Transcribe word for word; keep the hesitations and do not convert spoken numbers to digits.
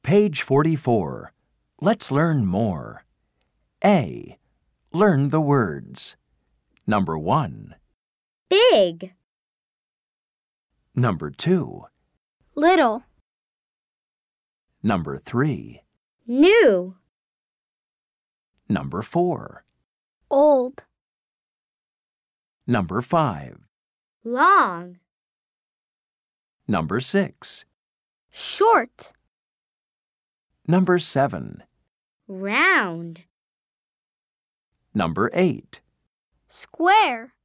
Page forty-four. Let's learn more. A. Learn the words. Number one. Big. Number two. Little. Number three. New. Number four. Old. Number five. Long. Number six. Short. Number seven. Round. Number eight. Square.